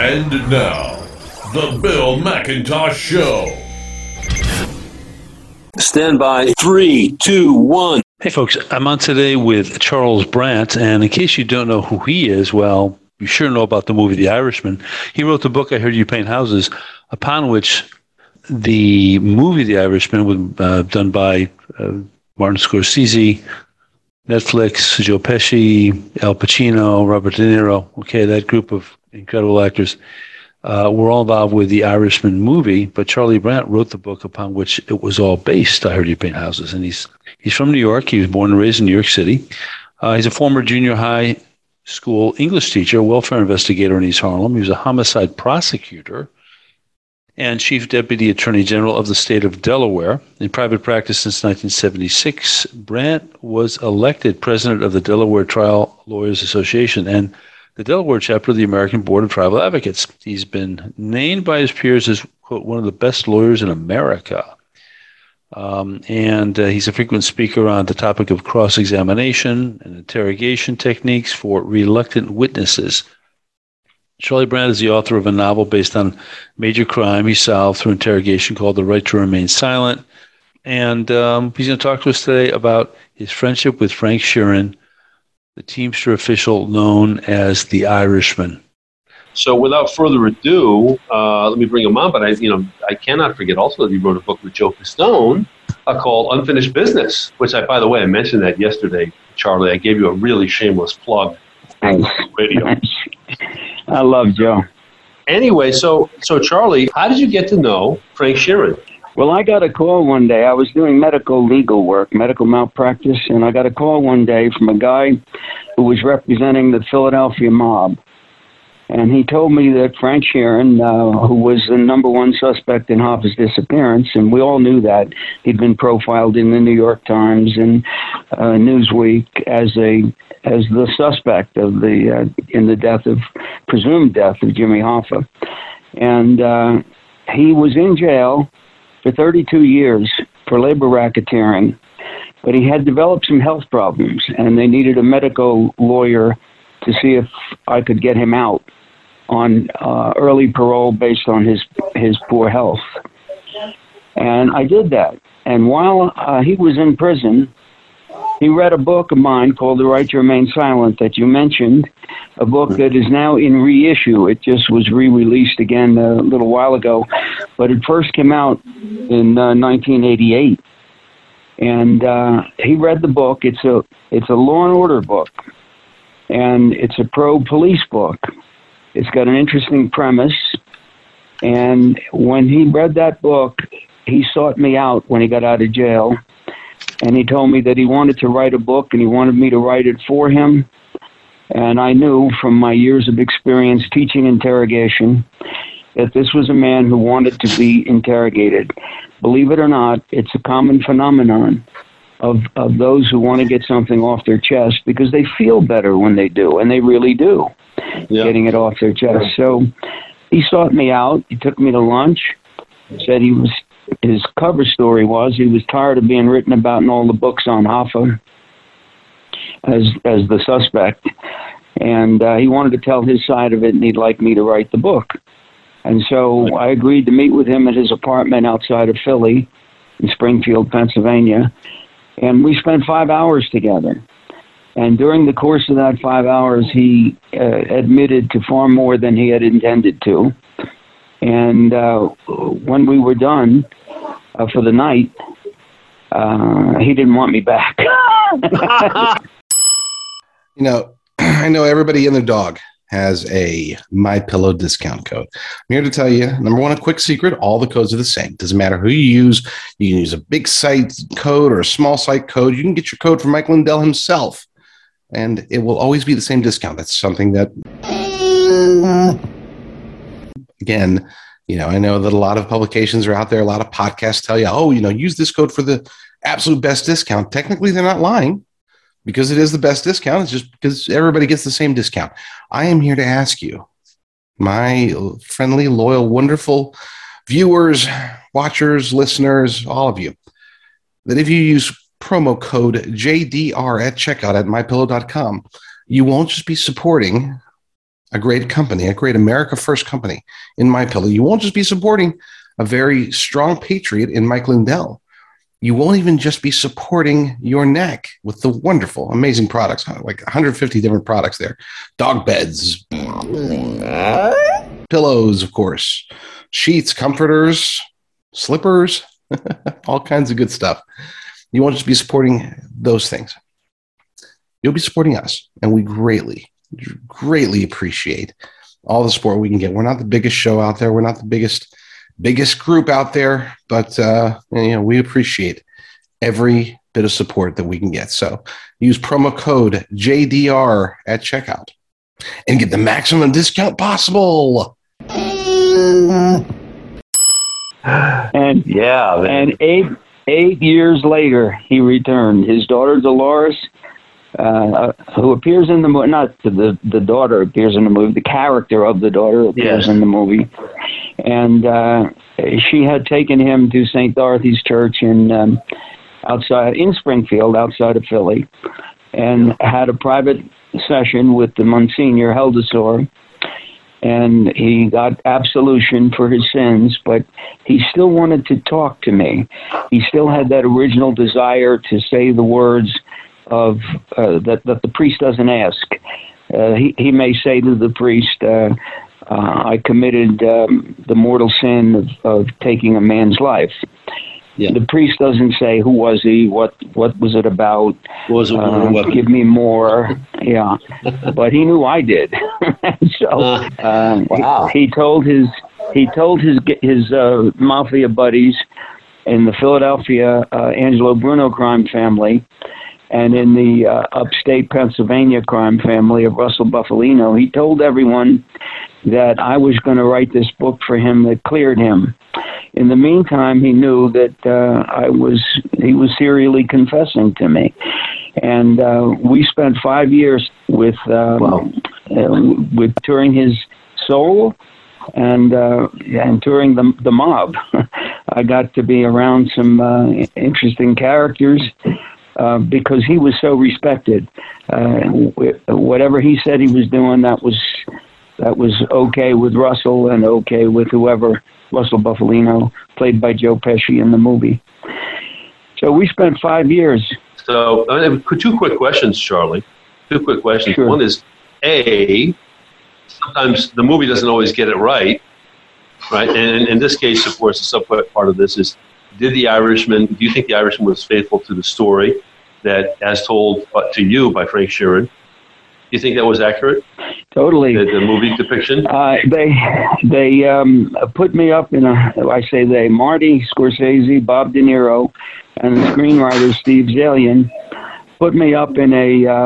And now, The Bill McIntosh Show. Stand by. 3, 2, 1. Hey, folks. I'm on today with Charles Brandt. And in case you don't know who he is, well, you sure know about the movie The Irishman. He wrote the book, I Heard You Paint Houses, upon which the movie The Irishman was done by Martin Scorsese, Netflix, Joe Pesci, Al Pacino, Robert De Niro. Okay, that group of incredible actors were all involved with the Irishman movie. But Charlie Brandt wrote the book upon which it was all based. I Heard You Paint Houses, and he's from New York. He was born and raised in New York City. He's a former junior high school English teacher, welfare investigator in East Harlem. He was a homicide prosecutor and Chief Deputy Attorney General of the state of Delaware. In private practice since 1976, Brandt was elected president of the Delaware Trial Lawyers Association and the Delaware chapter of the American Board of Tribal Advocates. He's been named by his peers as, quote, one of the best lawyers in America. And he's a frequent speaker on the topic of cross-examination and interrogation techniques for reluctant witnesses. Charlie Brandt is the author of a novel based on major crime he solved through interrogation called The Right to Remain Silent. And he's going to talk to us today about his friendship with Frank Sheeran, the Teamster official known as the Irishman. So without further ado, let me bring him on. But I cannot forget also that he wrote a book with Joe Pistone called Unfinished Business, which I mentioned that yesterday, Charlie. I gave you a really shameless plug. Thanks. Radio. I love Joe. Anyway, so Charlie, how did you get to know Frank Sheeran? Well, I got a call one day. I was doing medical legal work, medical malpractice, and I got a call one day from a guy who was representing the Philadelphia mob. And he told me that Frank Sheeran, who was the number one suspect in Hoffa's disappearance, and we all knew that, he'd been profiled in the New York Times and Newsweek as the suspect of in the presumed death of Jimmy Hoffa. And he was in jail for 32 years for labor racketeering, but he had developed some health problems, and they needed a medical lawyer to see if I could get him out on early parole based on his poor health. And I did that. And while he was in prison, he read a book of mine called The Right to Remain Silent that you mentioned, a book that is now in reissue. It just was re-released again a little while ago, but it first came out in 1988. And he read the book. It's a law and order book, and it's a pro-police book. It's got an interesting premise. And when he read that book, he sought me out when he got out of jail. And he told me that he wanted to write a book and he wanted me to write it for him. And I knew from my years of experience teaching interrogation that this was a man who wanted to be interrogated. Believe it or not, it's a common phenomenon of those who want to get something off their chest because they feel better when they do, and they really do, getting it off their chest. So he sought me out. He took me to lunch, said his cover story was he was tired of being written about in all the books on Hoffa as the suspect, and he wanted to tell his side of it, and he'd like me to write the book. And so I agreed to meet with him at his apartment outside of Philly in Springfield, Pennsylvania, and we spent 5 hours together. And during the course of that 5 hours, he admitted to far more than he had intended to. And when we were done for the night, he didn't want me back. I know everybody and their dog has a MyPillow discount code. I'm here to tell you, number one, a quick secret, all the codes are the same. Doesn't matter who you use. You can use a big site code or a small site code. You can get your code from Mike Lindell himself, and it will always be the same discount. That's something that, again, I know that a lot of publications are out there, a lot of podcasts tell you, use this code for the absolute best discount. Technically, they're not lying because it is the best discount. It's just because everybody gets the same discount. I am here to ask you, my friendly, loyal, wonderful viewers, watchers, listeners, all of you, that if you use promo code JDR at checkout at mypillow.com, you won't just be supporting a great company, a great America First company in MyPillow, you won't just be supporting a very strong patriot in Mike Lindell. You won't even just be supporting your neck with the wonderful, amazing products, like 150 different products there. Dog beds, pillows, of course, sheets, comforters, slippers, all kinds of good stuff. You won't just be supporting those things. You'll be supporting us, and we greatly, greatly appreciate all the support we can get. We're not the biggest show out there. We're not the biggest group out there, but we appreciate every bit of support that we can get. So use promo code JDR at checkout and get the maximum discount possible. And and 8 years later, he returned. His daughter Dolores, who appears in the movie, not the daughter appears in the movie, the character of the daughter appears in the movie, and she had taken him to St. Dorothy's Church in Springfield, outside of Philly, and had a private session with the Monsignor Heldesor. And he got absolution for his sins, but he still wanted to talk to me. He still had that original desire to say the words of that the priest doesn't ask. He may say to the priest, I committed the mortal sin of taking a man's life. Yeah. The priest doesn't say, who was he? What was it about? Give me more. Yeah. But he knew I did. So wow. He told his mafia buddies in the Philadelphia Angelo Bruno crime family and in the upstate Pennsylvania crime family of Russell Buffalino, he told everyone that I was going to write this book for him that cleared him. In the meantime, he knew that he was serially confessing to me. And we spent 5 years with touring his soul and touring the mob. I got to be around some interesting characters because he was so respected. Whatever he said he was doing, that was okay with Russell and okay with whoever. Russell Buffalino, played by Joe Pesci in the movie. So we spent 5 years. So two quick questions, Charlie. Two quick questions. Sure. One is, sometimes the movie doesn't always get it right? And in this case, of course, the sub-part of this is, do you think The Irishman was faithful to the story that, as told to you by Frank Sheeran? Do you think that was accurate? Totally. The movie depiction? They put me up in Marty Scorsese, Bob De Niro, and the screenwriter Steve Zalian put me up in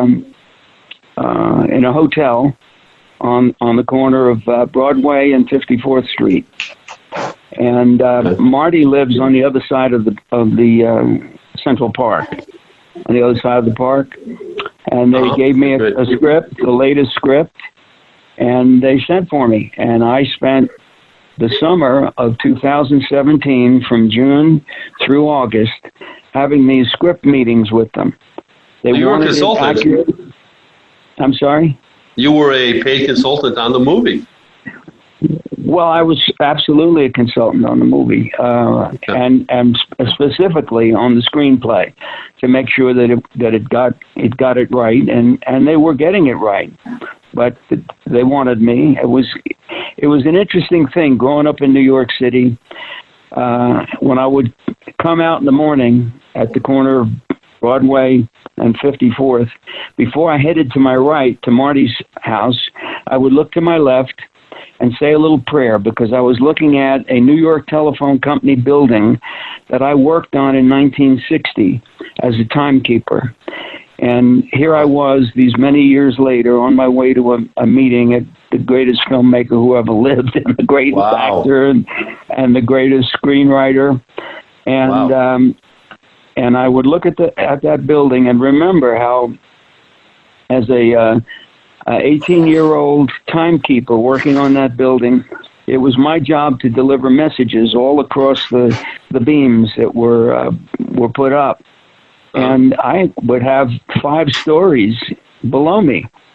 a hotel on the corner of Broadway and 54th Street. And Marty lives on the other side of the Central Park, on the other side of the park. And they gave me a script, the latest script, and they sent for me. And I spent the summer of 2017, from June through August, having these script meetings with them. You were a consultant. I'm sorry? You were a paid consultant on the movie. Well, I was absolutely a consultant on the movie, and specifically on the screenplay, to make sure that it got it right, and they were getting it right. But they wanted me. It was an interesting thing growing up in New York City. When I would come out in the morning at the corner of Broadway and 54th, before I headed to my right to Marty's house, I would look to my left and say a little prayer, because I was looking at a New York Telephone Company building that I worked on in 1960 as a timekeeper. And here I was, these many years later, on my way to a meeting at the greatest filmmaker who ever lived, and the greatest actor, and the greatest screenwriter. And and I would look at that building and remember how, as a 18-year-old timekeeper working on that building, it was my job to deliver messages all across the beams that were put up. And I would have 5 stories below me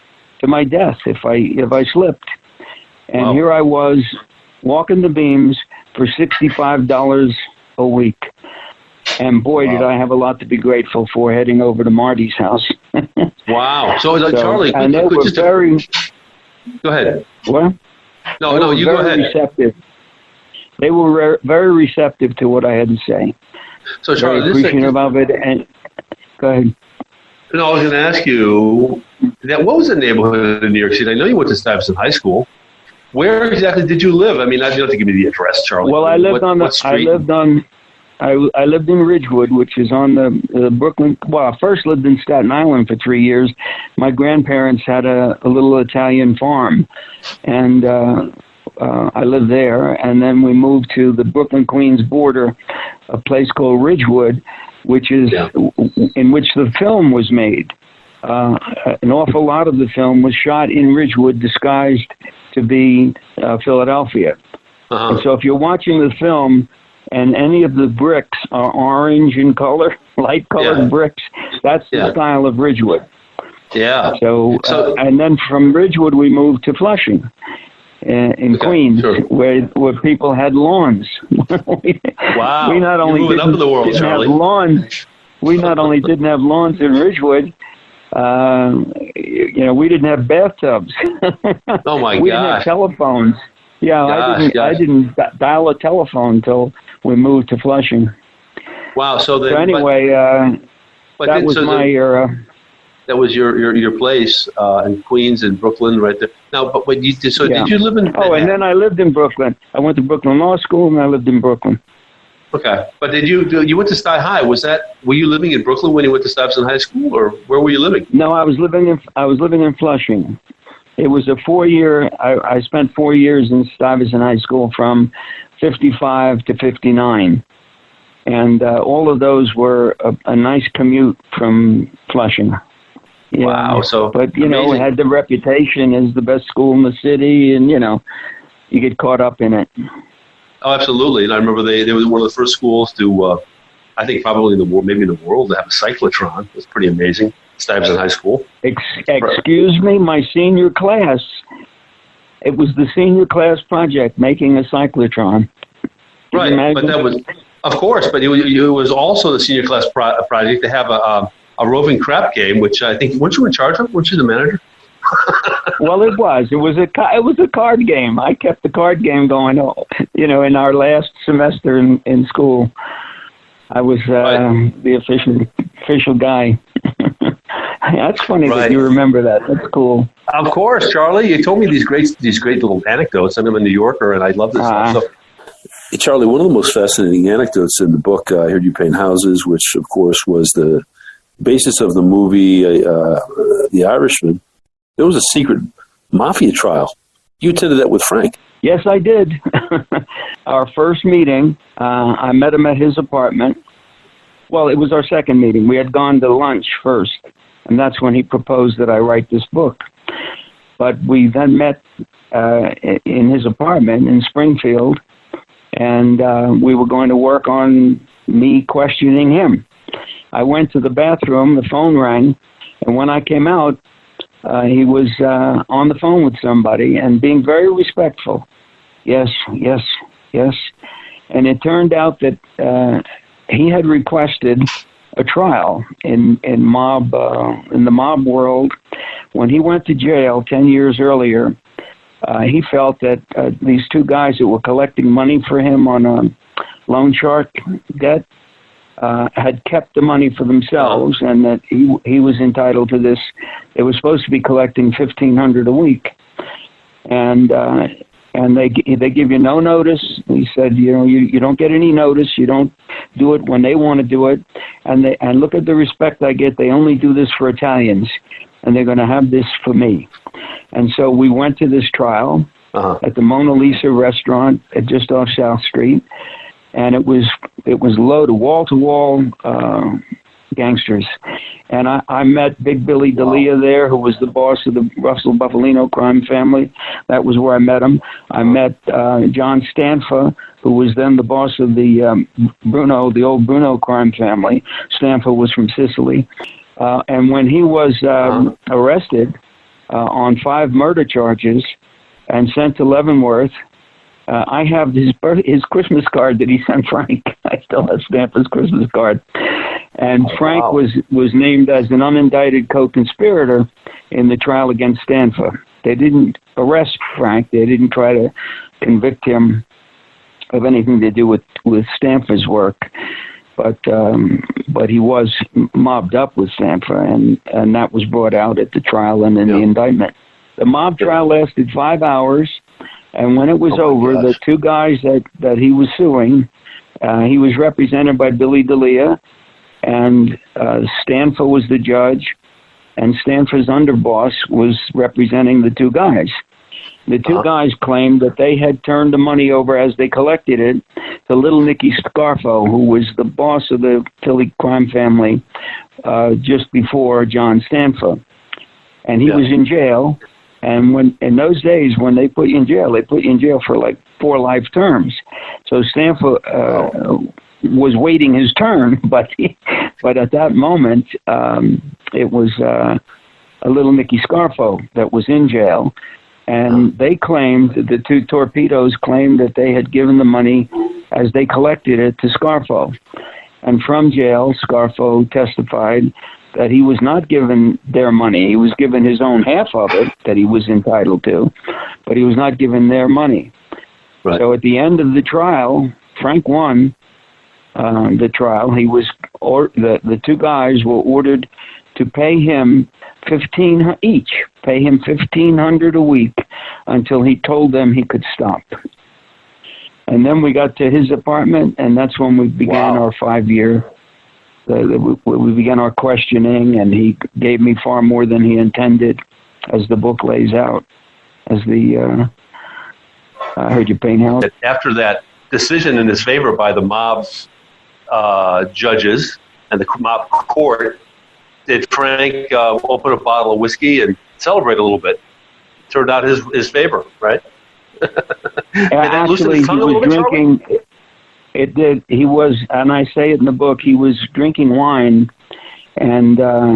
to my death if I slipped. And Wow. here I was walking the beams for $65 a week. And boy, did I have a lot to be grateful for heading over to Marty's house. Wow. So, Charlie, and they were very. go ahead. What? No, you go ahead. Receptive. They were very receptive to what I had to say. So, Charlie, Very appreciative of it. And go ahead. No, I was going to ask you what was the neighborhood in New York City? I know you went to Stuyvesant High School. Where exactly did you live? I mean, you don't have to give me the address, Charlie. Well, I lived I lived in Ridgewood, which is on the Brooklyn. Well, I first lived in Staten Island for 3 years. My grandparents had a little Italian farm, and I lived there. And then we moved to the Brooklyn-Queens border, a place called Ridgewood, which is in which the film was made. An awful lot of the film was shot in Ridgewood, disguised to be Philadelphia. And so if you're watching the film and any of the bricks are orange in color, light-colored bricks, that's the style of Ridgewood. Yeah. So and then from Ridgewood we moved to Flushing in Queens, where people had lawns. Wow. We not only moving up in the world, Charlie. have lawns. We not only didn't have lawns in Ridgewood, we didn't have bathtubs. Oh my We didn't have telephones. Yeah, I didn't dial a telephone until we moved to Flushing. Wow. So anyway, that was my era. That was your place in Queens and Brooklyn, right there. Now, but when you did you live in? And then I lived in Brooklyn. I went to Brooklyn Law School, and I lived in Brooklyn. Okay, but you went to Sty High? Were you living in Brooklyn when you went to Stuyvesant High School, or where were you living? No, I was living in Flushing. It was a 4-year. I spent 4 years in Stuyvesant High School from 55 to 59, and all of those were a nice commute from Flushing. Yeah. Wow! But it had the reputation as the best school in the city, and you get caught up in it. Oh, absolutely. And I remember they were one of the first schools to, I think probably in the world, maybe in the world, to have a cyclotron. It was pretty amazing. Stuyvesant High School. Excuse me, my senior class. It was the senior class project, making a cyclotron. Right, but that was, of course, but it was also the senior class project to have a roving crap game, which I think, weren't you in charge of? Weren't you the manager? Well, it was. It was a card game. I kept the card game going. In our last semester in school, I was the official guy. That's funny that you remember that. That's cool. Of course, Charlie. You told me these great little anecdotes. I'm a New Yorker, and I love this stuff. So. Charlie, one of the most fascinating anecdotes in the book, I Heard You Paint Houses, which, of course, was the basis of the movie The Irishman. There was a secret mafia trial. You attended that with Frank. Yes, I did. Our first meeting, I met him at his apartment. Well, it was our second meeting. We had gone to lunch first, and that's when he proposed that I write this book. But we then met in his apartment in Springfield, and we were going to work on me questioning him. I went to the bathroom, the phone rang, and when I came out, he was on the phone with somebody and being very respectful. Yes. And it turned out that he had requested a trial in the mob world. When he went to jail 10 years earlier, he felt that these two guys that were collecting money for him on a loan shark debt had kept the money for themselves, and that he was entitled to this. They were supposed to be collecting $1,500 a week, and they give you no notice. He said, you don't get any notice. You don't do it when they want to do it, and look at the respect I get. They only do this for Italians, and they're going to have this for me. And so we went to this trial at the Mona Lisa restaurant just off South Street. And it was loaded, wall-to-wall gangsters. And I met Big Billy D'Elia there, who was the boss of the Russell Buffalino crime family. That was where I met him. I met John Stanfa, who was then the boss of the old Bruno crime family. Stanfa was from Sicily. And when he was arrested, on 5 murder charges and sent to Leavenworth. I have his Christmas card that he sent Frank. I still have Stanfa's Christmas card. And Frank was named as an unindicted co-conspirator in the trial against Stanfa. They didn't arrest Frank. They didn't try to convict him of anything to do with Stanfa's work. But he was mobbed up with Stanfa, and that was brought out at the trial and in the indictment. The mob trial lasted 5 hours, and when it was over, the 2 guys that he was suing, he was represented by Billy D'Elia, and Stanfa was the judge, and Stanfa's underboss was representing the 2 guys. The 2 guys claimed that they had turned the money over as they collected it to little Nicky Scarfo, who was the boss of the Philly crime family just before John Stanfa. And he was in jail. And when in those days, when they put you in jail, they put you in jail for like 4 life terms. So Stanfa was waiting his turn, but at that moment, it was a little Nicky Scarfo that was in jail. And they claimed, the 2 torpedoes claimed that they had given the money as they collected it to Scarfo. And from jail, Scarfo testified that he was not given their money. He was given his own half of it that he was entitled to, but he was not given their money. Right. So at the end of the trial, Frank won the trial. He was, the 2 guys were ordered to pay him $1,500 each, pay him $1,500 a week until he told them he could stop. And then we got to his apartment, and that's when we began our 5-year. We began our questioning, and he gave me far more than he intended, as the book lays out. As the I heard you paint house. After that decision in his favor by the mob's judges and the mob court, did Frank open a bottle of whiskey and celebrate a little bit? Turned out his favor, right? Actually, he was drinking. It did. He was, and I say it in the book. He was drinking wine, and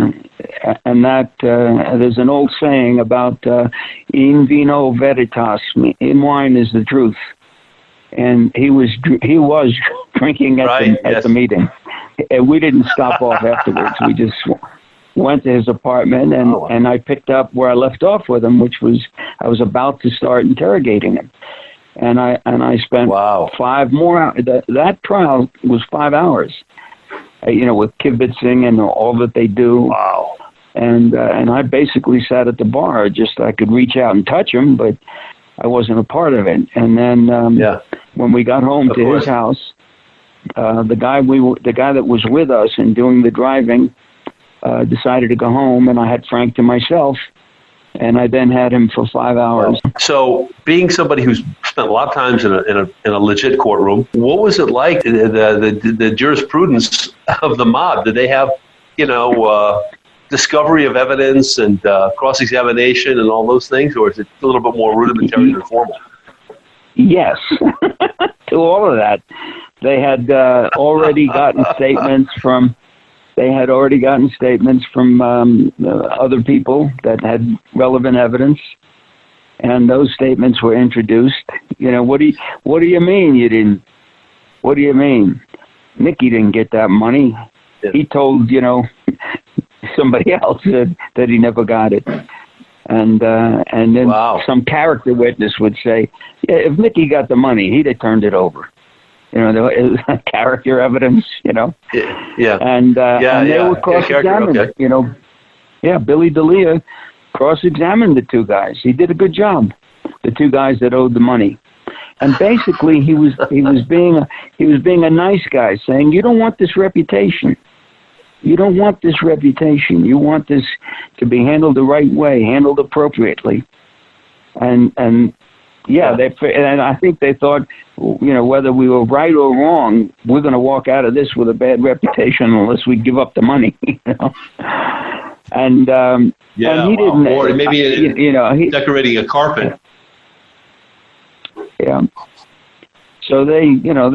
that there's an old saying about "in vino veritas." In wine is the truth, and he was drinking at the meeting. And we didn't stop off afterwards. We just went to his apartment, and I picked up where I left off with him, which was I was about to start interrogating him, and I spent 5 more hours. That trial was 5 hours, with kibitzing and all that they do. Wow. And I basically sat at the bar, just I could reach out and touch him, but I wasn't a part of it. And then when we got home to his house, the guy that was with us and doing the driving decided to go home, and I had Frank to myself, and I then had him for 5 hours. So, being somebody who's spent a lot of times in a legit courtroom, what was it like? The jurisprudence of the mob? Did they have, discovery of evidence and cross-examination and all those things, or is it a little bit more rudimentary and formal? Yes, to all of that. They had already gotten statements from. They had already gotten statements from other people that had relevant evidence, and those statements were introduced. What do you mean you didn't? What do you mean? Nicky didn't get that money. Yeah. He told somebody else that he never got it, and then some character witness would say, "Yeah, if Nicky got the money, he'd have turned it over." Character evidence, Yeah. And they were cross-examined, Billy D'Elia cross-examined the 2 guys. He did a good job. The 2 guys that owed the money. And basically he was being a nice guy, saying, "You don't want this reputation. You don't want this reputation. You want this to be handled the right way, handled appropriately." And I think they thought, whether we were right or wrong, we're going to walk out of this with a bad reputation unless we give up the money. And and he didn't. Or maybe decorating a carpet. Yeah. So they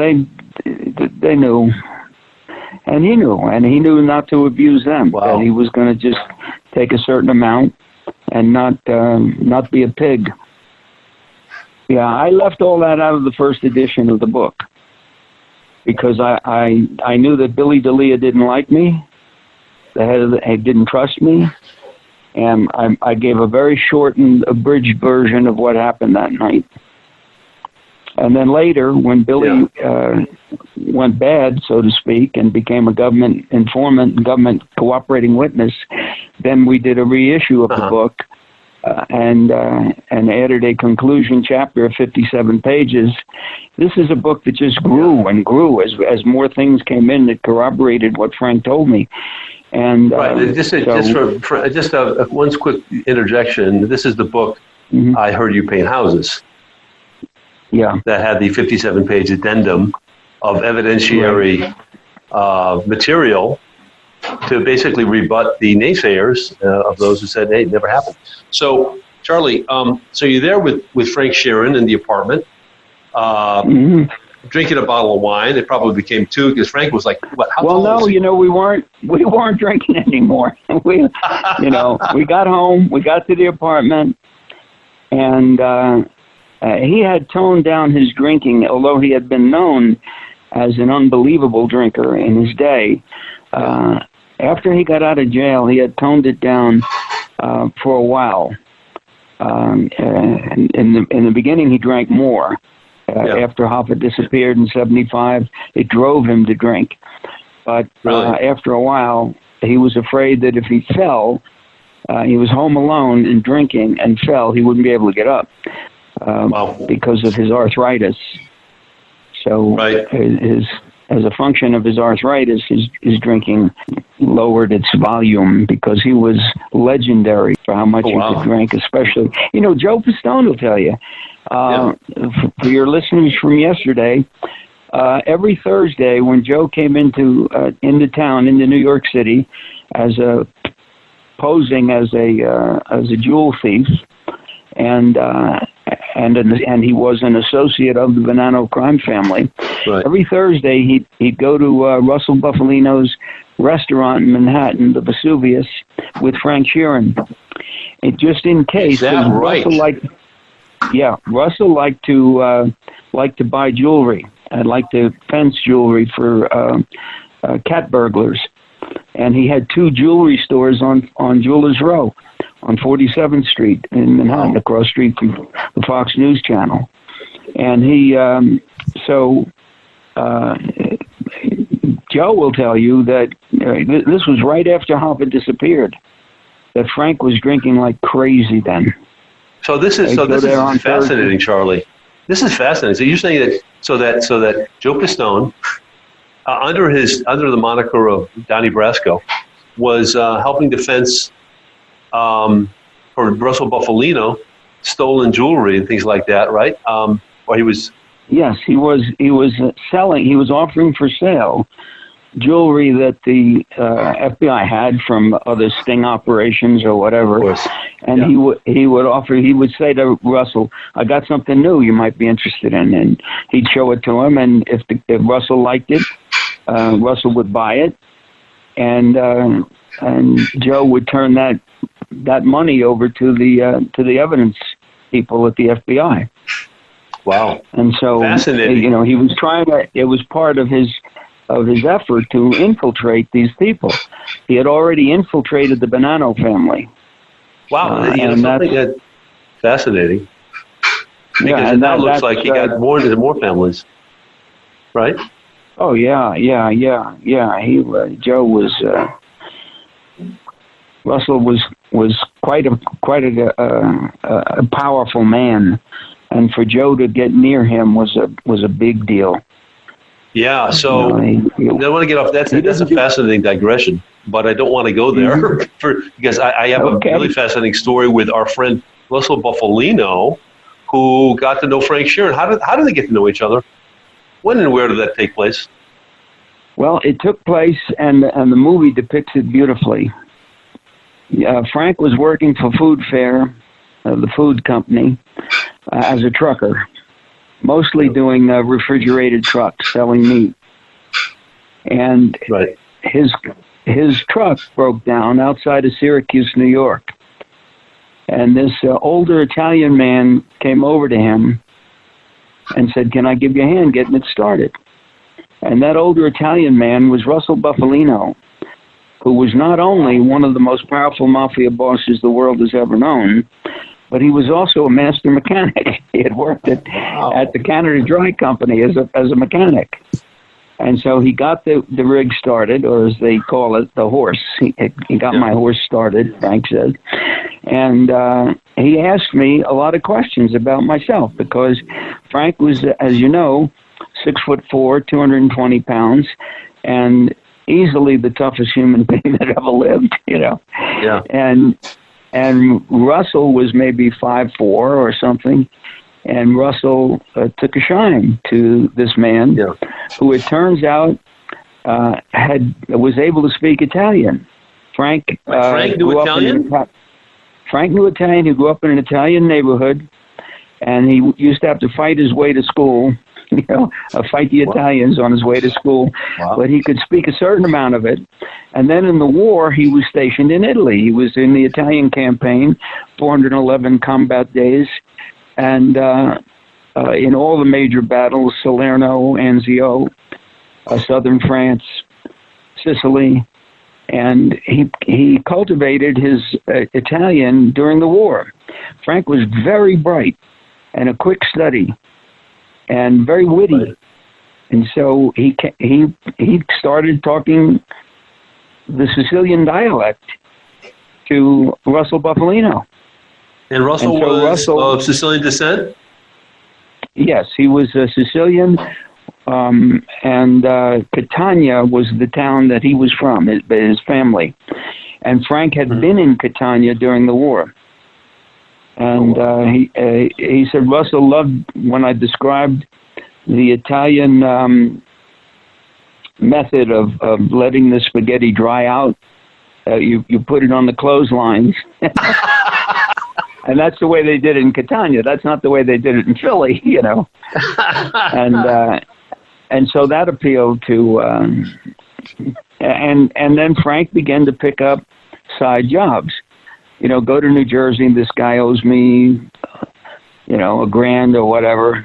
knew, and he knew not to abuse them. Wow. That he was going to just take a certain amount and not be a pig. Yeah, I left all that out of the first edition of the book because I knew that Billy D'Elia didn't like me, the head of he didn't trust me, and I gave a very shortened, abridged version of what happened that night. And then later, when Billy went bad, so to speak, and became a government informant, government cooperating witness, then we did a reissue of the book and added a conclusion chapter of 57 pages. This is a book that just grew and grew as more things came in that corroborated what Frank told me. And right, just one quick interjection. This is the book I Heard You Paint Houses. Yeah, that had the 57-page addendum of evidentiary material to basically rebut the naysayers of those who said, hey, it never happened. So, Charlie, so you're there with Frank Sheeran in the apartment, drinking a bottle of wine. It probably became two because Frank was like, what? How tall was he? We weren't drinking anymore. We got home, we got to the apartment, and he had toned down his drinking, although he had been known as an unbelievable drinker in his day. After he got out of jail, he had toned it down for a while. In the beginning, he drank more. After Hoffa disappeared in 1975, it drove him to drink. But after a while, he was afraid that if he fell, he was home alone and drinking and fell, he wouldn't be able to get up. Because of his arthritis. So as a function of his arthritis, his drinking lowered its volume because he was legendary for how much he could drink, especially, Joe Pistone will tell you, for your listeners from yesterday, every Thursday when Joe came into town, into New York City, posing as a jewel thief, and he was an associate of the Bonanno crime family. Right. Every Thursday, he'd go to Russell Buffalino's restaurant in Manhattan, the Vesuvius, with Frank Sheeran. And just in case, is that right? Russell liked to buy jewelry. I'd like to fence jewelry for cat burglars, and he had two jewelry stores on Jewelers Row, on 47th Street in Manhattan, across the street from the Fox News Channel. And Joe will tell you that this was right after Hoffa disappeared, that Frank was drinking like crazy then. So this is fascinating, Charlie. This is fascinating. So you're saying that Joe Pistone, under the moniker of Donnie Brasco, was helping defense for Russell Buffalino, stolen jewelry and things like that, right? Or he was. Yes, he was selling. He was offering for sale jewelry that the FBI had from other sting operations or whatever. And he would offer. He would say to Russell, "I got something new you might be interested in," and he'd show it to him. And if Russell liked it, Russell would buy it, and Joe would turn that money over to the evidence people at the FBI. Wow! And so, fascinating. He was trying to. It was part of his effort to infiltrate these people. He had already infiltrated the Bonanno family. Wow, that's fascinating. Because it looks like he got more into more families, right? Oh yeah. Joe was. Russell was quite a powerful man, and for Joe to get near him was a big deal. Yeah, so I want to get off. That's a fascinating digression, but I don't want to go there because I have a really fascinating story with our friend Russell Buffalino, who got to know Frank Sheeran. How did they get to know each other? When and where did that take place? Well, it took place, and the movie depicts it beautifully. Frank was working for Food Fair, the food company, as a trucker, mostly doing refrigerated trucks, selling meat. And his truck broke down outside of Syracuse, New York. And this older Italian man came over to him and said, "Can I give you a hand getting it started?" And that older Italian man was Russell Bufalino, who was not only one of the most powerful mafia bosses the world has ever known, but he was also a master mechanic. He had worked at the Canada Dry Company as a mechanic. And so he got the rig started, or as they call it, the horse. He got my horse started, Frank said. And he asked me a lot of questions about myself, because Frank was, as you know, 6'4", 220 pounds, and easily the toughest human being that ever lived, you know. Yeah. And Russell was maybe 5'4" or something, and Russell took a shine to this man, who it turns out was able to speak Italian. Frank knew Italian? Frank knew Italian. He grew up in an Italian neighborhood, and he used to have to fight his way to school, you know, fight the Italians on his way to school. Wow. But he could speak a certain amount of it. And then in the war, he was stationed in Italy. He was in the Italian campaign, 411 combat days. And in all the major battles, Salerno, Anzio, southern France, Sicily, and he cultivated his Italian during the war. Frank was very bright and a quick study and very witty. Right. And so he started talking the Sicilian dialect to Russell Bufalino. And Russell was of Sicilian descent? Yes, he was a Sicilian, and Catania was the town that he was from, his family. And Frank had been in Catania during the war. And he said Russell loved when I described the Italian method of letting the spaghetti dry out. You put it on the clotheslines. And that's the way they did it in Catania. That's not the way they did it in Philly, you know. And so that appealed to, and then Frank began to pick up side jobs. You know, go to New Jersey, this guy owes me, you know, $1,000 or whatever,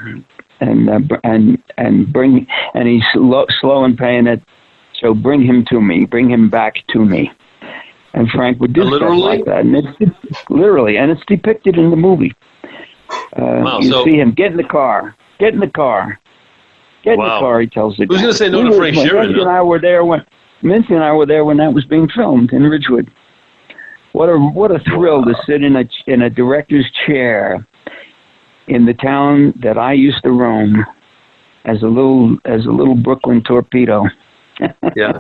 and bring, and he's slow in paying it, so bring him back to me. And Frank would do stuff like that, and it's literally, and it's depicted in the movie. You see him get in the car. He tells the guy. Who's going to say no to Frank Sheeran? Mincy and I were there when that was being filmed in Ridgewood. What a thrill to sit in a director's chair in the town that I used to roam as a little Brooklyn torpedo. Yeah.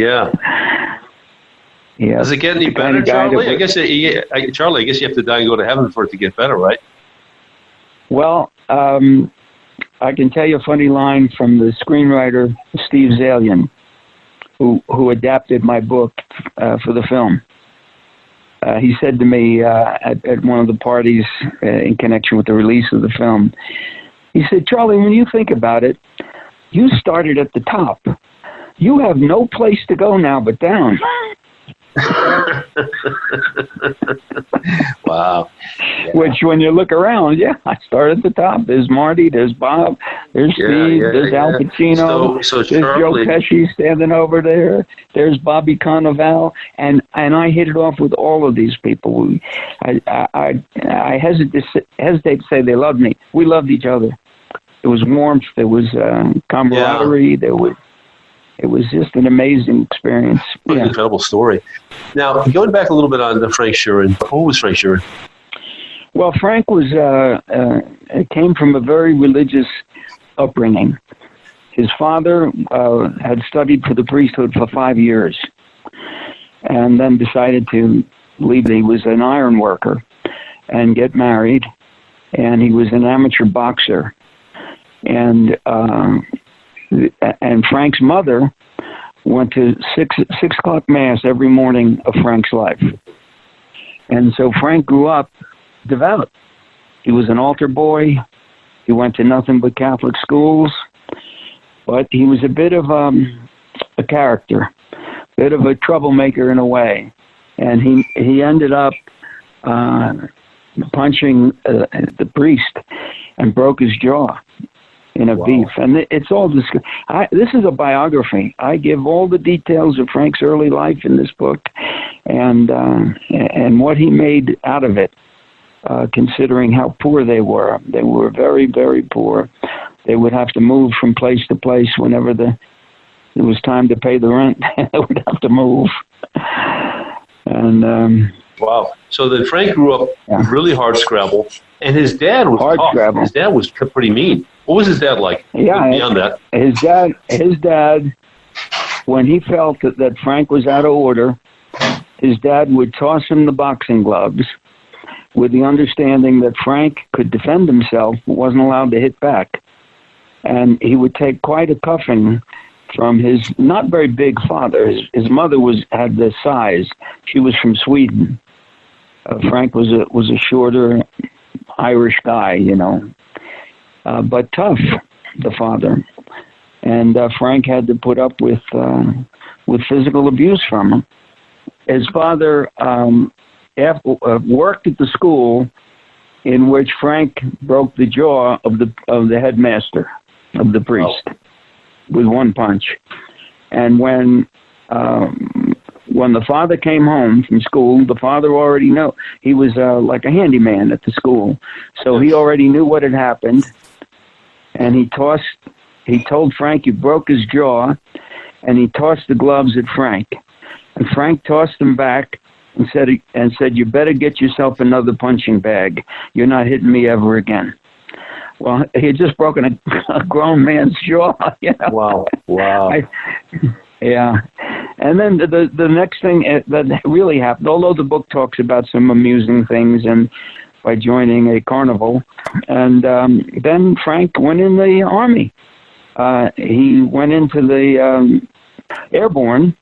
Yeah. Does it get any better, Charlie? I guess you have to die and go to heaven for it to get better, right? Well, I can tell you a funny line from the screenwriter Steve Zalian, who adapted my book for the film. He said to me at one of the parties in connection with the release of the film, he said, "Charlie, when you think about it, you started at the top. You have no place to go now but down." Wow. Yeah. Which, when you look around, I started at the top. There's Marty, there's Bob, there's Steve, there's Al Pacino, so there's Joe Pesci standing over there, there's Bobby Cannavale, and I hit it off with all of these people. I hesitate to say they loved me. We loved each other. There was warmth, there was camaraderie, It was just an amazing experience. What an incredible story. Now, going back a little bit on Frank Sheeran, who was Frank Sheeran? Well, Frank came from a very religious upbringing. His father had studied for the priesthood for 5 years and then decided to leave. He was an iron worker and get married, and he was an amateur boxer. And Frank's mother went to 6 o'clock mass every morning of Frank's life. And so Frank grew up devout. He was an altar boy. He went to nothing but Catholic schools. But he was a bit of a character, a bit of a troublemaker in a way. And he ended up punching the priest and broke his jaw in a beef. And it's all this is a biography. I give all the details of Frank's early life in this book, and what he made out of it, considering how poor they were. They were very, very poor. They would have to move from place to place whenever it was time to pay the rent. They would have to move. And wow. So then Frank grew up really hard scrabble, and his dad was hard tough. scrabble. His dad was pretty mean. What was his dad like? Yeah, beyond that, his dad, when he felt that Frank was out of order, his dad would toss him the boxing gloves, with the understanding that Frank could defend himself, but wasn't allowed to hit back. And he would take quite a cuffing from his not very big father. His mother had the size. She was from Sweden. Frank was a shorter Irish guy, but tough, the father. And Frank had to put up with physical abuse from him. His father worked at the school in which Frank broke the jaw of the headmaster, of the priest, with one punch. And when the father came home from school, the father already knew. He was like a handyman at the school, so he already knew what had happened. And he told Frank he broke his jaw, and he tossed the gloves at Frank. And Frank tossed them back and said, "You better get yourself another punching bag. You're not hitting me ever again." Well, he had just broken a grown man's jaw. Wow. Yeah. And then the next thing that really happened, although the book talks about some amusing things and by joining a carnival, and then Frank went in the Army. He went into the airborne,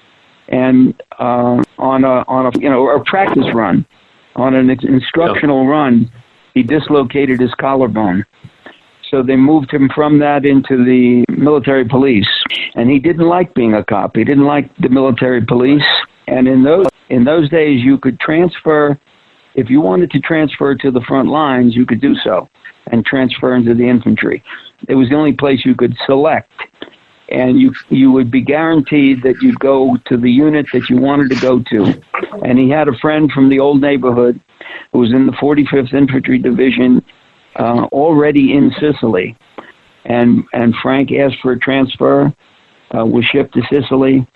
and on a practice run, on an instructional run, he dislocated his collarbone. So they moved him from that into the military police, and he didn't like being a cop. He didn't like the military police, and in those days, you could transfer. If you wanted to transfer to the front lines, you could do so and transfer into the infantry. It was the only place you could select, and you would be guaranteed that you'd go to the unit that you wanted to go to. And he had a friend from the old neighborhood who was in the 45th Infantry Division, already in Sicily. And Frank asked for a transfer, was shipped to Sicily,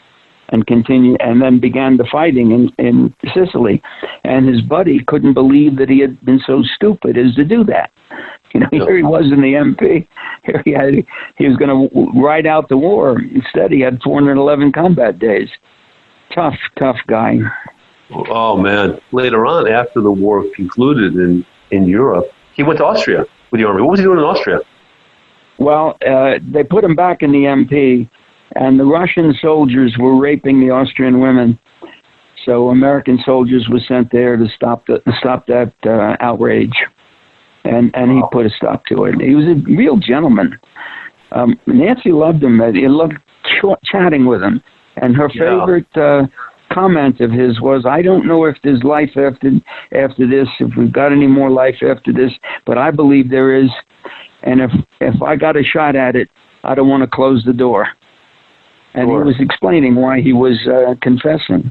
and then began the fighting in Sicily. And his buddy couldn't believe that he had been so stupid as to do that. Here he was in the MP. Here he was going to ride out the war. Instead, he had 411 combat days. Tough guy. Oh, man. Later on, after the war concluded in Europe, he went to Austria with the Army. What was he doing in Austria? Well, they put him back in the MP, and the Russian soldiers were raping the Austrian women. So American soldiers were sent there to stop that outrage. And he put a stop to it. He was a real gentleman. Nancy loved him. He loved chatting with him. And her favorite comment of his was, "I don't know if there's life after this, if we've got any more life after this, but I believe there is. And if I got a shot at it, I don't want to close the door." And Sure. he was explaining why he was confessing.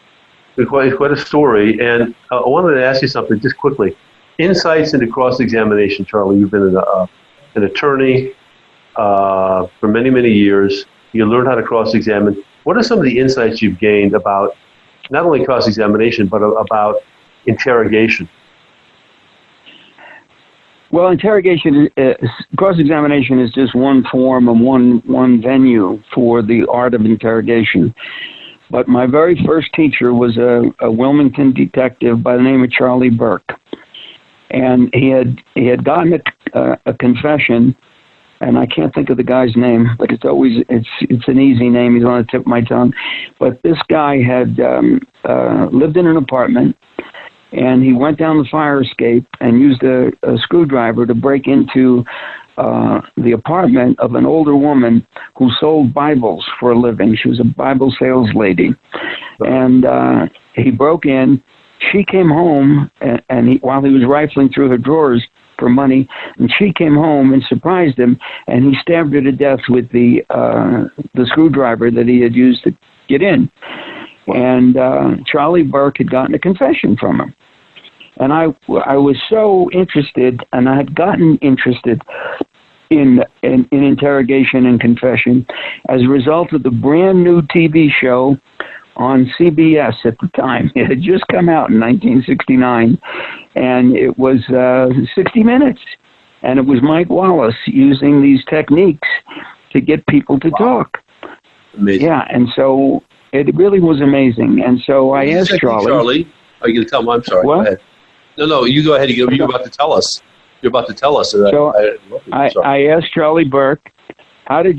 Quite a story. And I wanted to ask you something just quickly. Insights into cross-examination, Charlie. You've been an attorney for many, many years. You learned how to cross-examine. What are some of the insights you've gained about not only cross-examination, but about interrogation? Well, cross-examination is just one form and one venue for the art of interrogation. But my very first teacher was a Wilmington detective by the name of Charlie Burke. And he had gotten a confession, and I can't think of the guy's name, but it's an easy name. He's on the tip of my tongue. But this guy had lived in an apartment, and he went down the fire escape and used a screwdriver to break into the apartment of an older woman who sold Bibles for a living. She was a Bible sales lady. And he broke in, she came home, while he was rifling through her drawers for money, and she came home and surprised him, and he stabbed her to death with the screwdriver that he had used to get in. And Charlie Burke had gotten a confession from him. And I was so interested, and I had gotten interested in interrogation and confession as a result of the brand new TV show on CBS at the time. It had just come out in 1969, and it was 60 Minutes. And it was Mike Wallace using these techniques to get people to talk. Amazing. Yeah, and so it really was amazing. And so I asked Charlie. Are you going to tell him? I'm sorry. What? Go ahead. No, you go ahead. You're about to tell us. You're about to tell us. So I asked Charlie Burke, how is it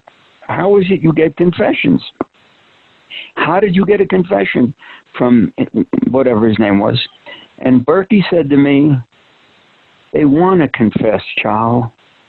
you get confessions? How did you get a confession from whatever his name was? And Berkey said to me, they want to confess, Charles.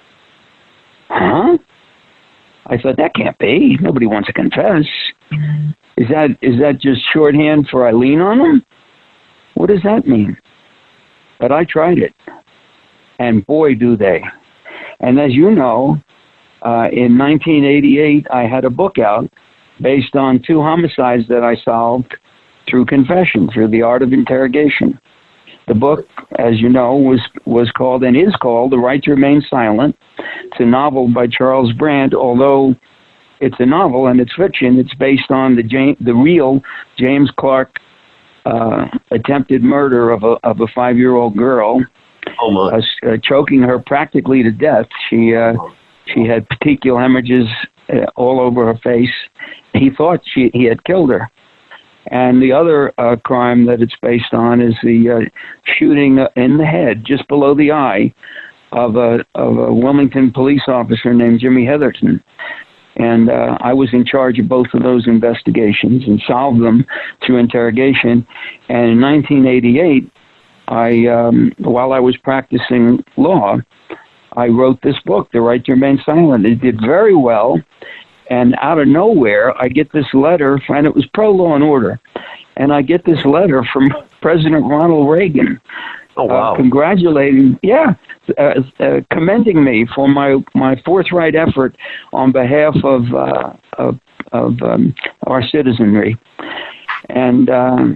Huh? I thought, that can't be. Nobody wants to confess. Is that just shorthand for I lean on them? What does that mean? But I tried it. And boy, do they. And as you know, in 1988, I had a book out based on 2 homicides that I solved through confession, through the art of interrogation. The book, as you know, was called and is called The Right to Remain Silent. It's a novel by Charles Brandt. Although it's a novel and it's fiction, it's based on the real James Clark attempted murder of a 5-year-old girl, choking her practically to death. She had petechial hemorrhages all over her face. He thought he had killed her. And the other crime that it's based on is the shooting in the head, just below the eye, of a Wilmington police officer named Jimmy Heatherton. And I was in charge of both of those investigations and solved them through interrogation. And in 1988, while I was practicing law, I wrote this book, The Right to Remain Silent. It did very well. And out of nowhere, I get this letter, and it was pro-law and order. And I get this letter from President Ronald Reagan. Oh, wow. Congratulating, commending me for my forthright effort on behalf of our citizenry. And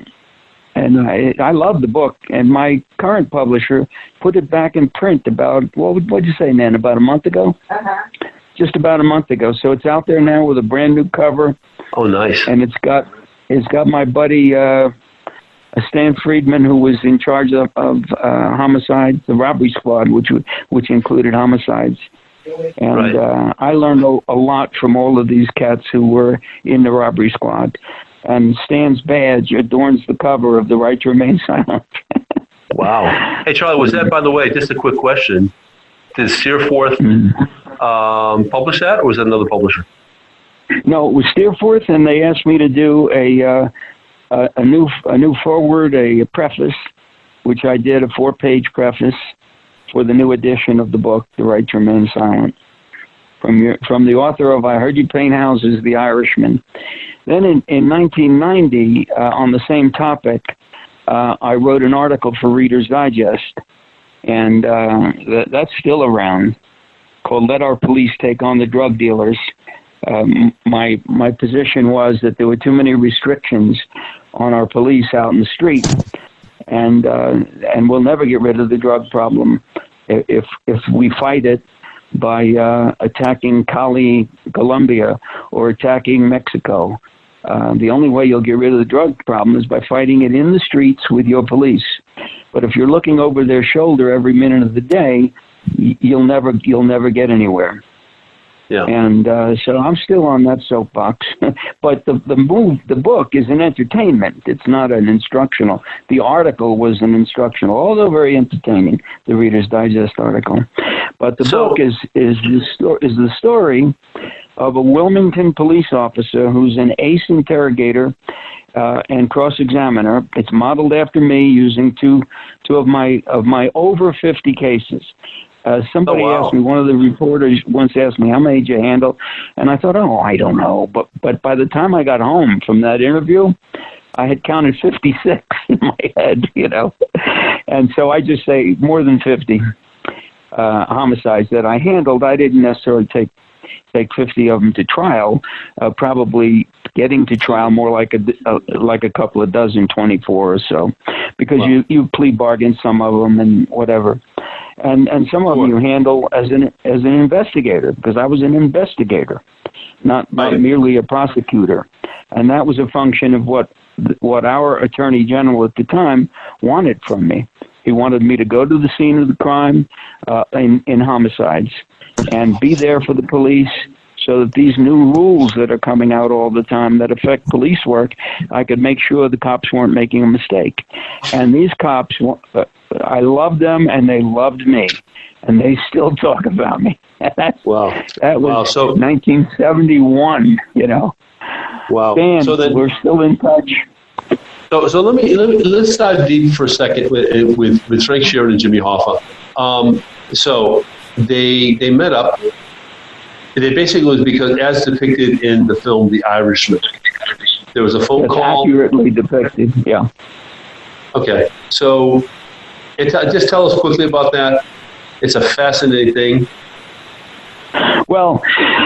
I love the book. And my current publisher put it back in print about, what'd you say, Nan, about a month ago? Uh-huh. Just about a month ago. So it's out there now with a brand new cover. Oh, nice. And it's got my buddy Stan Friedman, who was in charge of homicides, the robbery squad, which included homicides. And I learned a lot from all of these cats who were in the robbery squad. And Stan's badge adorns the cover of The Right to Remain Silent. Wow. Hey, Charlie, was that, by the way, just a quick question, did Steerforth publish that, or was that another publisher? No, it was Steerforth, and they asked me to do a new foreword, a preface, which I did, a 4-page preface for the new edition of the book, The Right to Remain Silent, from the author of I Heard You Paint Houses, The Irishman. Then in 1990, on the same topic, I wrote an article for Reader's Digest, and that's still around, called Let Our Police Take on the Drug Dealers. My position was that there were too many restrictions on our police out in the street, and we'll never get rid of the drug problem if we fight it by attacking Cali, Colombia, or attacking Mexico. The only way you'll get rid of the drug problem is by fighting it in the streets with your police. But if you're looking over their shoulder every minute of the day, you'll never get anywhere. Yeah. And so I'm still on that soapbox. But the book is an entertainment. It's not an instructional. The article was an instructional, although very entertaining, the Reader's Digest article. But the book is the story of a Wilmington police officer who's an ace interrogator and cross-examiner. It's modeled after me, using two of my over 50 cases. Somebody asked me, one of the reporters once asked me, how many did you handle? And I thought, I don't know. But by the time I got home from that interview, I had counted 56 in my head, and so I just say more than 50 homicides that I handled. I didn't necessarily take 50 of them to trial. Probably getting to trial more like a couple of dozen, 24 or so, because you plea bargain some of them and whatever, and some of them you handle as an investigator, because I was an investigator, not merely a prosecutor, and that was a function of what our Attorney General at the time wanted from me. He wanted me to go to the scene of the crime in homicides and be there for the police, so that these new rules that are coming out all the time that affect police work, I could make sure the cops weren't making a mistake. And these cops, I loved them and they loved me, and they still talk about me. That was so 1971, Wow. Dan, so we're still in touch. So let's dive deep for a second with Frank Sheeran and Jimmy Hoffa. So they met up. It basically was because, as depicted in the film The Irishman, there was a phone call. Accurately depicted, yeah. Okay, so just tell us quickly about that. It's a fascinating thing. Well,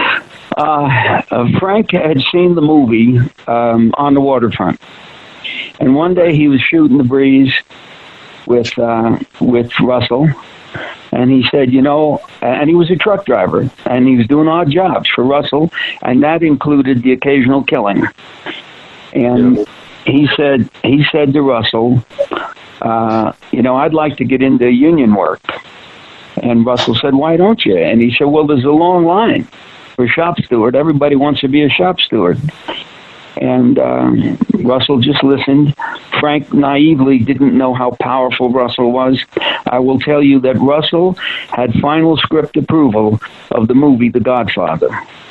Frank had seen the movie On the Waterfront, and one day he was shooting the breeze with Russell. And he said, and he was a truck driver, and he was doing odd jobs for Russell, and that included the occasional killing. And he said to Russell, I'd like to get into union work. And Russell said, why don't you? And he said, well, there's a long line for shop steward. Everybody wants to be a shop steward. And Russell just listened. Frank naively didn't know how powerful Russell was. I will tell you that Russell had final script approval of the movie The Godfather.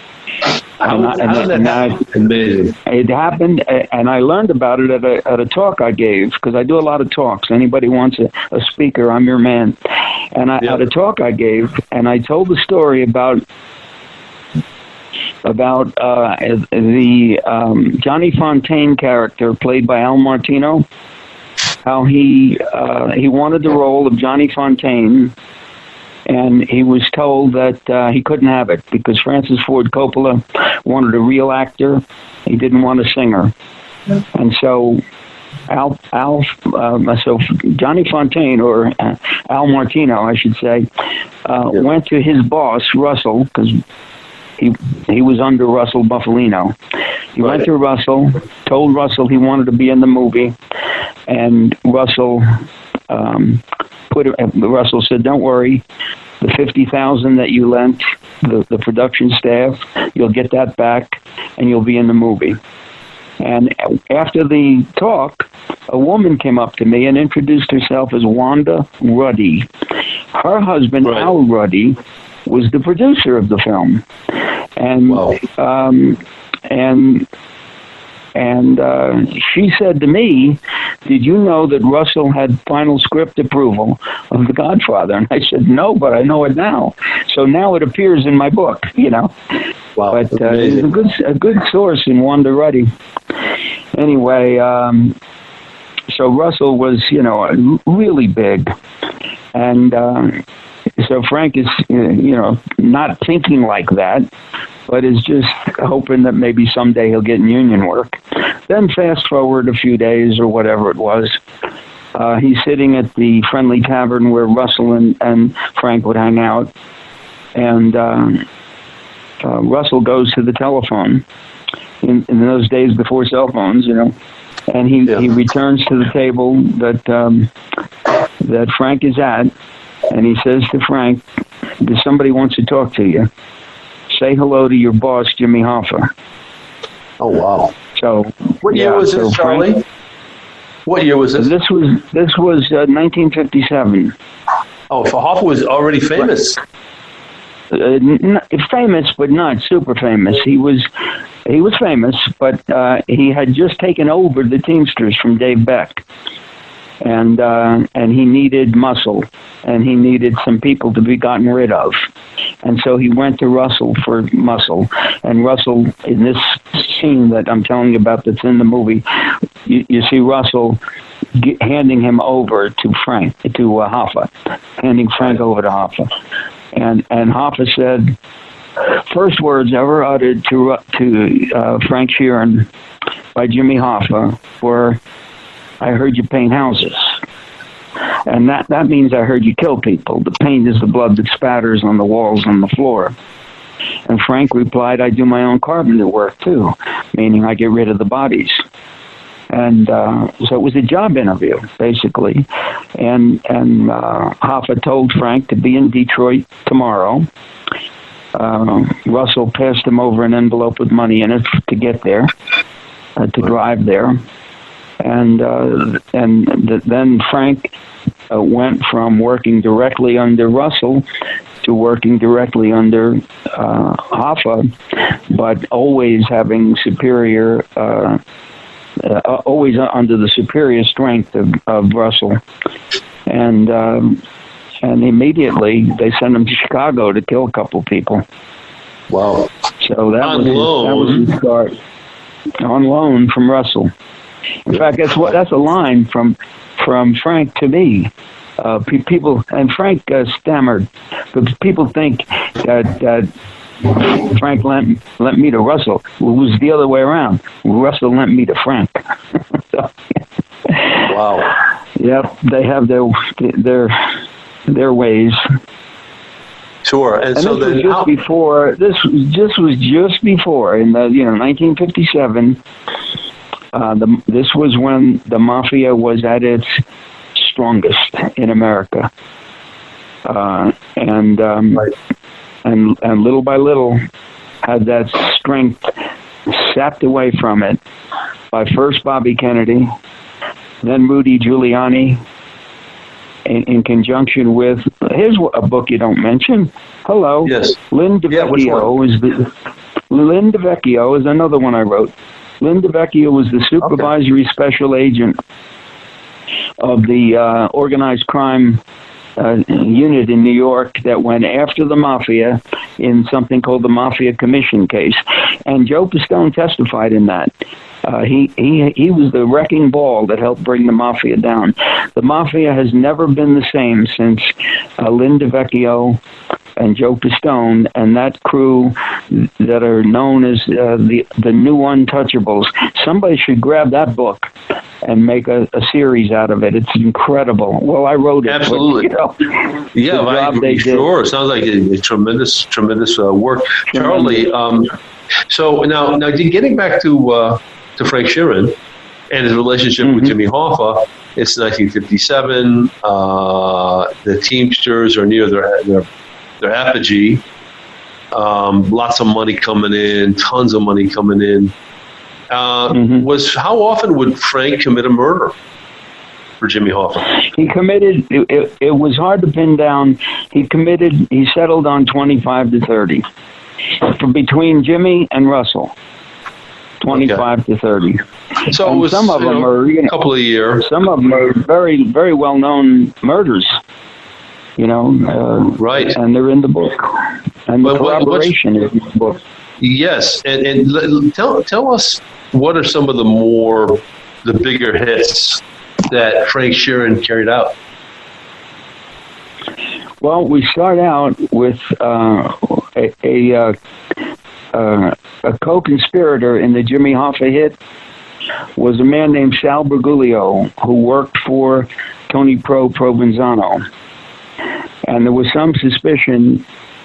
Amazing. It happened, and I learned about it at a talk I gave, because I do a lot of talks. Anybody wants a speaker, I'm your man. And at a talk I gave, and I told the story about the Johnny Fontane character played by Al Martino, how he wanted the role of Johnny Fontane, and he was told that he couldn't have it because Francis Ford Coppola wanted a real actor. He didn't want a singer. And so so Johnny Fontane, or Al Martino, I should say, went to his boss, Russell, because he was under Russell Buffalino. He went to Russell, told Russell he wanted to be in the movie, and Russell Russell said, "Don't worry, the $50,000 that you lent the production staff, you'll get that back, and you'll be in the movie." And after the talk, a woman came up to me and introduced herself as Wanda Ruddy. Her husband, Al Ruddy, was the producer of the film. And she said to me, "Did you know that Russell had final script approval of The Godfather?" And I said, "No, but I know it now." So now it appears in my book, Wow. But it's a good source in Wanda Ruddy. Anyway, so Russell was, really big. And so Frank is, not thinking like that, but is just hoping that maybe someday he'll get in union work. Then fast forward a few days or whatever it was, he's sitting at the Friendly Tavern where Russell and Frank would hang out, and Russell goes to the telephone in those days before cell phones, and he returns to the table that Frank is at, and he says to Frank, "Somebody wants to talk to you. Say hello to your boss, Jimmy Hoffa." Oh, wow. So what year was this, Charlie? Frank, what year was this? This was 1957. Oh, so Hoffa was already famous. Famous, but not super famous. He was famous, but he had just taken over the Teamsters from Dave Beck, and he needed muscle, and he needed some people to be gotten rid of, and so he went to Russell for muscle. And Russell, in this scene that I'm telling you about, that's in the movie, you see Russell handing him over to Frank, to Hoffa, handing Frank over to Hoffa. And Hoffa said, first words ever uttered to Frank Sheeran by Jimmy Hoffa were, "I heard you paint houses." And that means I heard you kill people. The paint is the blood that spatters on the walls and the floor. And Frank replied, "I do my own carpenter work too," meaning I get rid of the bodies. And so it was a job interview, basically. And Hoffa told Frank to be in Detroit tomorrow. Russell passed him over an envelope with money in it to get there, to drive there. And then Frank went from working directly under Russell to working directly under Hoffa, but always having superior, always under the superior strength of Russell. And immediately they sent him to Chicago to kill a couple people. Wow. So that was his start. On loan from Russell. In fact, that's a line from Frank to me. People, and Frank stammered, but people think that Frank lent me to Russell. It was the other way around. Russell lent me to Frank. Wow. Yep, they have their ways. Sure. And so this was just before in the 1957. This was when the mafia was at its strongest in America, and little by little had that strength sapped away from it by first Bobby Kennedy, then Rudy Giuliani, in conjunction with, here's a book you don't mention. Hello. Yes. Lynn DeVecchio Lynn DeVecchio is another one I wrote. Lynn DeVecchio was the supervisory special agent of the organized crime unit in New York that went after the mafia in something called the Mafia Commission case. And Joe Pistone testified in that. He was the wrecking ball that helped bring the mafia down. The mafia has never been the same since Lynn DeVecchio and Joe Pistone and that crew that are known as the New Untouchables. Somebody should grab that book and make a series out of it. It's incredible. Well, I wrote it. Absolutely. But, Sure. It sounds like a tremendous work. Charlie, so now getting back to Frank Sheeran and his relationship with Jimmy Hoffa, it's 1957. The Teamsters are near their apogee. Lots of money coming in, tons of money coming in. How often would Frank commit a murder for Jimmy Hoffa? He committed, it was hard to pin down. He settled on 25 to 30 between Jimmy and Russell. 25 to 30. So it was, some of them are a couple of years. Some of them are very, very well-known murders. Right. And they're in the book. And the corroboration is in the book. Yes, and tell us what are some of the bigger hits that Frank Sheeran carried out? Well, we start out with a co-conspirator in the Jimmy Hoffa hit was a man named Sal Bergoglio, who worked for Tony Provenzano. And there was some suspicion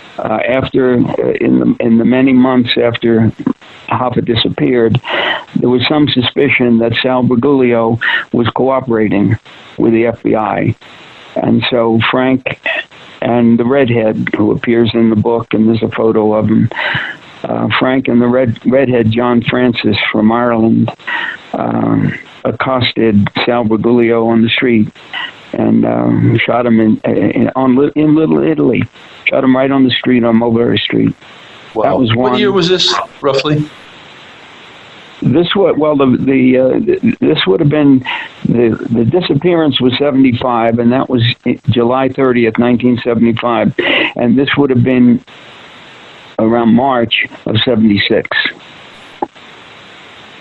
in the many months after Hoffa disappeared, there was some suspicion that Sal Bergoglio was cooperating with the FBI. And so Frank and the redhead, who appears in the book, and there's a photo of him, Frank and the redhead John Francis from Ireland accosted Sal Bergoglio on the street and shot him in Little Italy. Shot him right on the street on Mulberry Street. Wow. That was one. What year was this, roughly? This would this would have been the disappearance was 75, and that was July 30th, 1975, and this would have been around March of 76.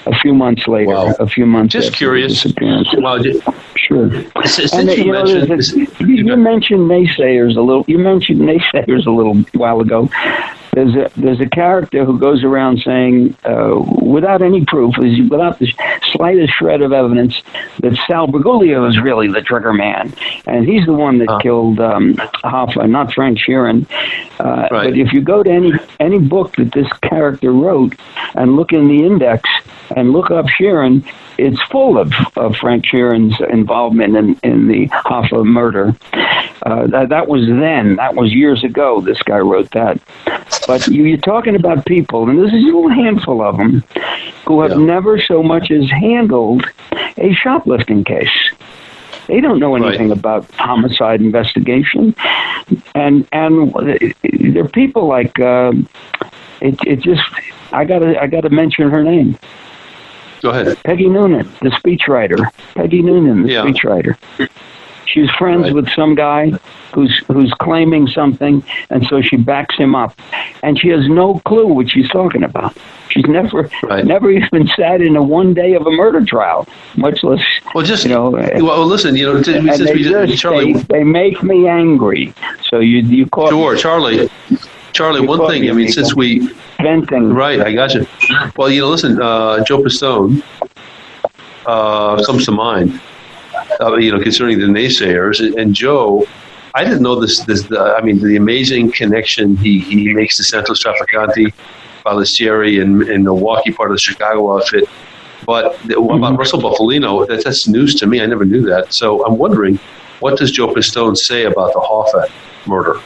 a few months later. Wow. A few months. Just after curious. his disappearance. Well, Sure. since And you mentioned, you mentioned naysayers a little. You mentioned naysayers a little while ago. There's a character who goes around saying, without any proof, without the slightest shred of evidence, that Sal Bergoglio is really the trigger man, and he's the one that killed Hoffa, not Frank Sheeran. Right. But if you go to any book that this character wrote and look in the index and look up Sheeran, it's full of Frank Sheeran's involvement in the Hoffa murder. That was then. That was years ago. This guy wrote that. But you're talking about people, and there's a little handful of them, who have never so much as handled a shoplifting case. They don't know anything about homicide investigation, and they're people like it just. I gotta mention her name. go ahead. Peggy Noonan, the speechwriter. Peggy Noonan, the speechwriter. She's friends with some guy who's claiming something, and so she backs him up. And she has no clue what she's talking about. She's never even sat in a one day of a murder trial, much less. Well, just well, listen. Charlie, they make me angry. So you caught sure, Charlie. Charlie, one thing. I mean, since we venting, right? I got you. Well, listen. Joe Pistone comes to mind. Concerning the naysayers, and Joe, I didn't know this. The amazing connection he makes to Santos Trafficante, Balistieri, and Milwaukee, part of the Chicago outfit. But about Russell Bufalino, that's news to me. I never knew that. So I'm wondering, what does Joe Pistone say about the Hoffa murder?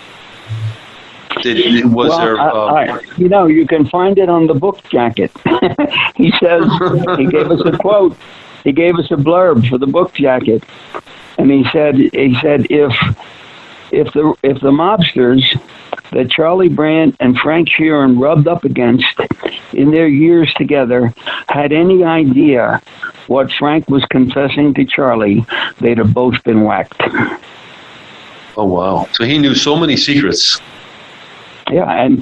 You can find it on the book jacket. He says, he gave us a quote. He gave us a blurb for the book jacket, and he said if the mobsters that Charlie Brandt and Frank Sheeran rubbed up against in their years together had any idea what Frank was confessing to Charlie, they'd have both been whacked. Oh wow! So he knew so many secrets. Yeah, and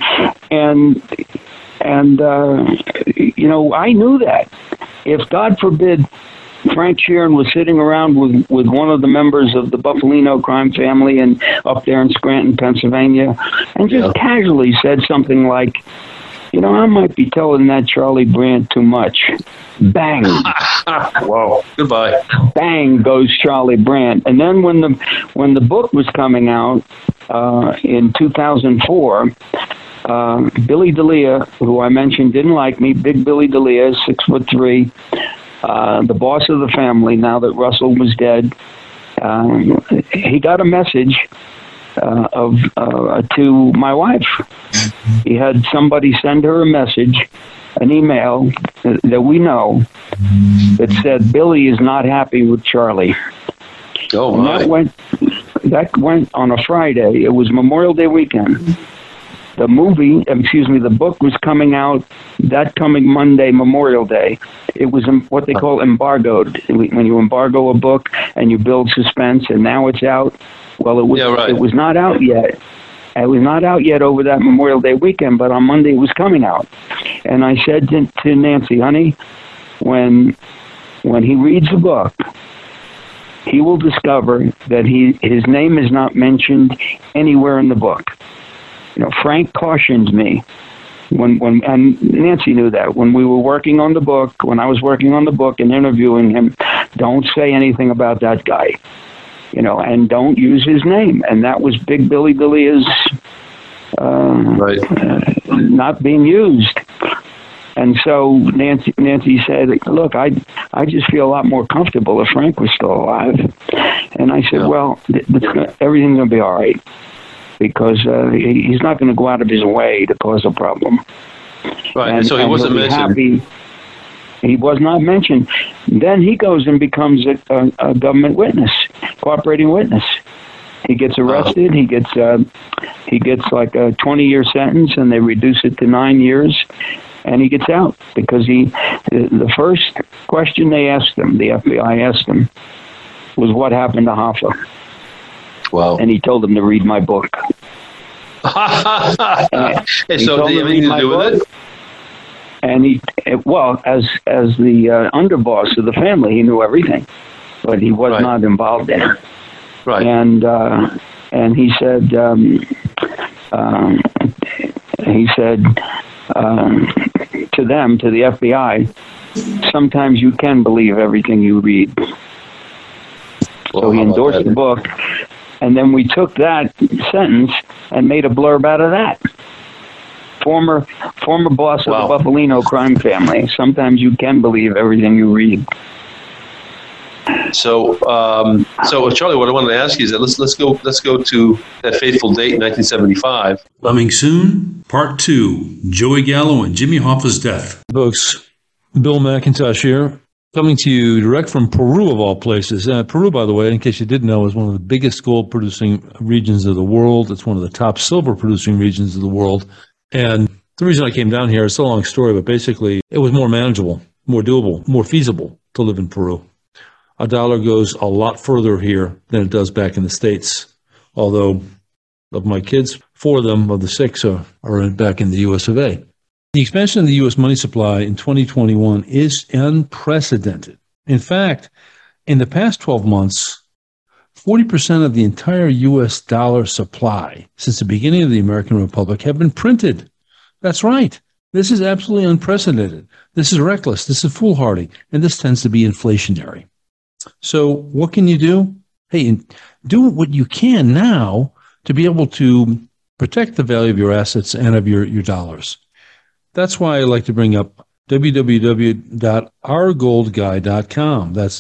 I knew that. If, God forbid, Frank Sheeran was sitting around with one of the members of the Bufalino crime family and up there in Scranton, Pennsylvania, and just casually said something like, I might be telling that Charlie Brandt too much. Bang. Whoa. Goodbye. Bang goes Charlie Brandt. And then when the book was coming out in 2004, Billy D'Elia, who I mentioned didn't like me, big Billy D'Elia, 6'3", the boss of the family now that Russell was dead, he got a message to my wife. He had somebody send her a message, an email that we know, that said Billy is not happy with Charlie. Oh my! And that went on a Friday. It was Memorial Day weekend. The book was coming out that coming Monday, Memorial Day. It was what they call embargoed. When you embargo a book and you build suspense, and now it's out. Well, it was not out yet. It was not out yet over that Memorial Day weekend, but on Monday it was coming out. And I said to Nancy, honey, when he reads the book, he will discover that his name is not mentioned anywhere in the book. Frank cautioned me and Nancy knew that when we were working on the book, when I was working on the book and interviewing him, don't say anything about that guy, and don't use his name. And that was Big Billy D'Elia's not being used. And so Nancy said, look, I just feel a lot more comfortable if Frank was still alive. And I said, well, everything's going to be all right, because he's not going to go out of his way to cause a problem. Right, and so he wasn't mentioned. He was not mentioned. Then he goes and becomes a government witness, cooperating witness. He gets arrested. He gets like a 20-year sentence, and they reduce it to 9 years, and he gets out because the first question they asked him, the FBI asked him, was what happened to Hoffa. Wow. And he told them to read my book. Hey, so did you have anything to do with it? And as the underboss of the family, he knew everything, but he was not involved in it. Right. And he said, to them, to the FBI, sometimes you can believe everything you read. So he endorsed the book, and then we took that sentence and made a blurb out of that. Former boss of the Buffalino crime family. Sometimes you can believe everything you read. So Charlie, what I wanted to ask you is that let's go to that fateful date in 1975. Coming soon, Part 2, Joey Gallo and Jimmy Hoffa's death. Folks, Bill McIntosh here, coming to you direct from Peru, of all places. Peru, by the way, in case you didn't know, is one of the biggest gold-producing regions of the world. It's one of the top silver-producing regions of the world. And the reason I came down here, it's a long story, but basically it was more manageable, more doable, more feasible to live in Peru. A dollar goes a lot further here than it does back in the States. Although of my kids, 4 of them of the 6 are back in the U.S. of A. The expansion of the U.S. money supply in 2021 is unprecedented. In fact, in the past 12 months, 40% of the entire U.S. dollar supply since the beginning of the American Republic have been printed. That's right. This is absolutely unprecedented. This is reckless. This is foolhardy. And this tends to be inflationary. So what can you do? Hey, do what you can now to be able to protect the value of your assets and of your dollars. That's why I like to bring up www.ourgoldguy.com. That's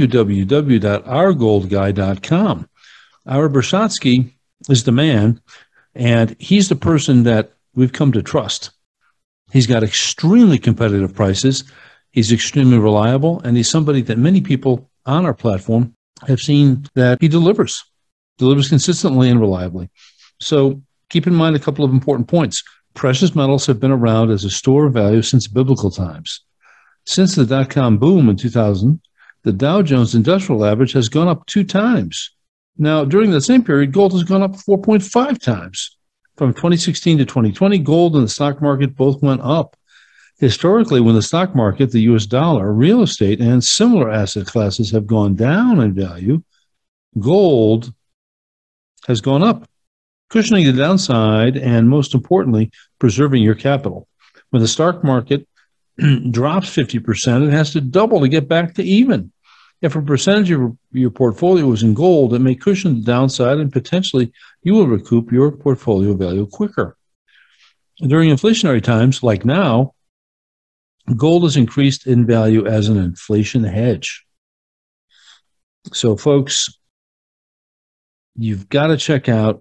www.ourgoldguy.com. Ira Bershadsky is the man, and he's the person that we've come to trust. He's got extremely competitive prices. He's extremely reliable, and he's somebody that many people on our platform have seen that he delivers consistently and reliably. So keep in mind a couple of important points. Precious metals have been around as a store of value since biblical times. Since the dot-com boom in 2000, the Dow Jones Industrial Average has gone up 2 times. Now, during the same period, gold has gone up 4.5 times. From 2016 to 2020, gold and the stock market both went up. Historically, when the stock market, the U.S. dollar, real estate, and similar asset classes have gone down in value, gold has gone up, cushioning the downside and, most importantly, preserving your capital. When the stock market drops 50%, it has to double to get back to even. If a percentage of your portfolio is in gold, it may cushion the downside and potentially you will recoup your portfolio value quicker. During inflationary times like now, gold is increased in value as an inflation hedge. So, folks, you've got to check out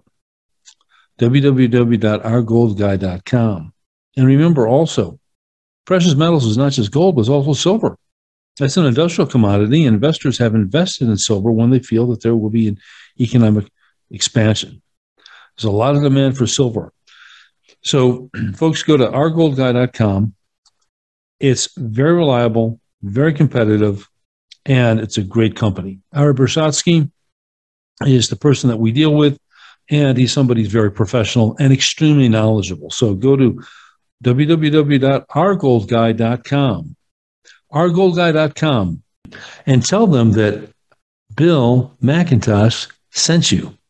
www.ourgoldguy.com. And remember also, precious metals is not just gold, but it's also silver. That's an industrial commodity. Investors have invested in silver when they feel that there will be an economic expansion. There's a lot of demand for silver. So, folks, go to ourgoldguy.com. It's very reliable, very competitive, and it's a great company. Ira Bershadsky is the person that we deal with, and he's somebody who's very professional and extremely knowledgeable. So go to www.ourgoldguy.com, ourgoldguy.com, and tell them that Bill McIntosh sent you.